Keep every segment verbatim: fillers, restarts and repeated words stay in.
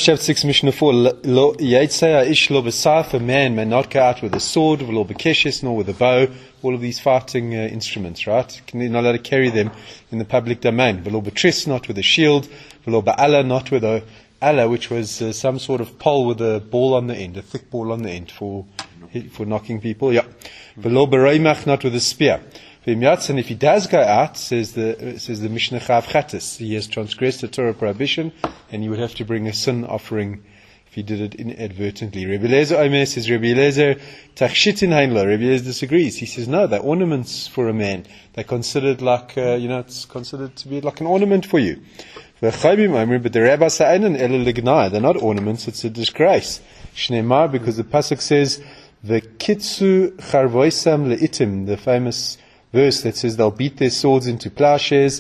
chapter six, Mishnah four. Lo Yaitzei ish lo b'saf, a man may not go out with a sword, lo b'keshes, nor with a bow. All of these fighting uh, instruments, right? You're not allowed to carry them in the public domain. Lo b'tris, not with a shield. Lo ba'ala, not with a ala, which was uh, some sort of pole with a ball on the end, a thick ball on the end for for knocking people. Yeah. Lo b'roimach, not with a spear. And if he does go out, says the says the Mishnah Chav Chatas, he has transgressed the Torah prohibition, and he would have to bring a sin offering if he did it inadvertently. Rebbe Eliezer Omer says, Rebbe Eliezer Tachshitin Heinlo. Rebbe Eliezer disagrees. He says, no, they're ornaments for a man. They're considered like, uh, you know, it's considered to be like an ornament for you. But the rabbis say, they're not ornaments, it's a disgrace. Shneimar, because the pasuk says, V'kitzu charvoisam le'itim, the famous verse that says they'll beat their swords into plowshares,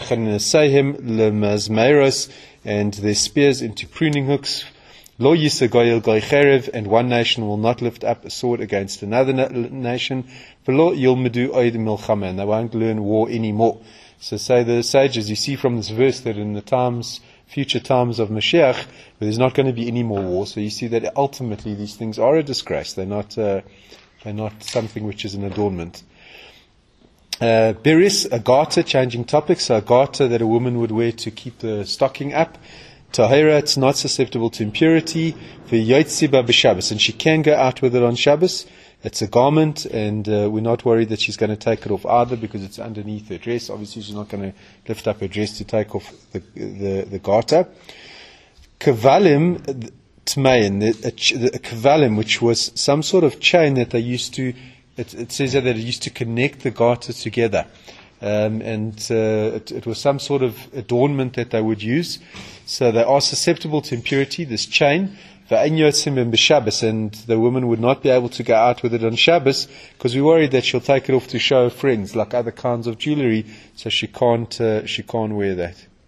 and their spears into pruning hooks. Lo yisagoyel goy cherev, and one nation will not lift up a sword against another na- nation. V'lo yilmedu oid milchama, and they won't learn war anymore. So say the sages, you see from this verse that in the times, future times of Mashiach, there's not going to be any more war. So you see that ultimately these things are a disgrace. They're not, uh, they're not something which is an adornment. Uh, Beris, a garter, changing topics, so a garter that a woman would wear to keep the stocking up. Tahira, it's not susceptible to impurity. V'yotziba b'Shabbos, and she can go out with it on Shabbos. It's a garment, and uh, we're not worried that she's going to take it off either because it's underneath her dress. Obviously, she's not going to lift up her dress to take off the the, the garter. Kavalim tmein, a kavalim, which was some sort of chain that they used to. It, it says that it used to connect the garter together, um, and uh, it, it was some sort of adornment that they would use. So they are susceptible to impurity, this chain. And the woman would not be able to go out with it on Shabbos because we're worried that she'll take it off to show her friends, like other kinds of jewelry, so she can't uh, she can't wear that.